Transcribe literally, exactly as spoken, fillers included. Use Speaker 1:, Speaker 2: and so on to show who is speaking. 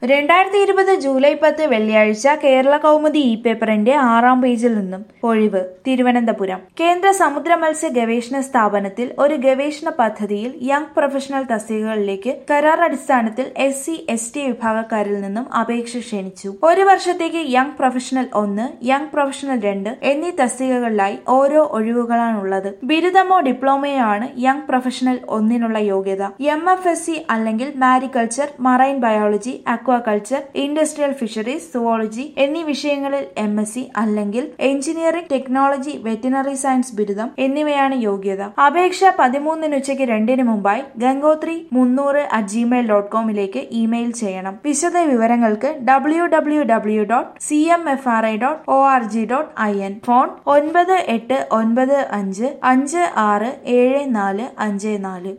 Speaker 1: രണ്ടായിരത്തി ഇരുപത് ജൂലൈ പത്ത് വെള്ളിയാഴ്ച കേരള കൗമുദി ഇ പേപ്പറിന്റെ ആറാം പേജിൽ നിന്നും ഒഴിവ് തിരുവനന്തപുരം കേന്ദ്ര സമുദ്ര മത്സ്യ ഗവേഷണ സ്ഥാപനത്തിൽ ഒരു ഗവേഷണ പദ്ധതിയിൽ യങ് പ്രൊഫഷണൽ തസ്തികകളിലേക്ക് കരാർ അടിസ്ഥാനത്തിൽ എസ് സി എസ് ടി വിഭാഗക്കാരിൽ നിന്നും അപേക്ഷ ക്ഷണിച്ചു. ഒരു വർഷത്തേക്ക് യങ് പ്രൊഫഷണൽ ഒന്ന്, യങ് പ്രൊഫഷണൽ രണ്ട് എന്നീ തസ്തികകളിലായി ഓരോ ഒഴിവുകളാണുള്ളത്. ബിരുദമോ ഡിപ്ലോമയോ ആണ് യങ് പ്രൊഫഷണൽ ഒന്നിനുള്ള യോഗ്യത. എം എഫ് എസ് സി അല്ലെങ്കിൽ mariculture, marine biology, aquaculture, industrial fisheries, zoology എന്നീ വിഷയങ്ങളിൽ എം എസ് സി അല്ലെങ്കിൽ എഞ്ചിനീയറിംഗ്, ടെക്നോളജി, വെറ്റിനറി സയൻസ് ബിരുദം എന്നിവയാണ് യോഗ്യത. അപേക്ഷ പതിമൂന്നിന് ഉച്ചയ്ക്ക് രണ്ടിന് മുമ്പായി ഗംഗോത്രി മുന്നൂറ് അറ്റ് ജിമെയിൽ ഡോട്ട് കോമിലേക്ക് ഇമെയിൽ ചെയ്യണം. വിശദ വിവരങ്ങൾക്ക് W W W dot C M F R I dot O R G dot I N. Phone ഒൻപത് എട്ട് ഒൻപത് അഞ്ച് അഞ്ച് ആറ് ഏഴ് നാല് അഞ്ച് നാല്.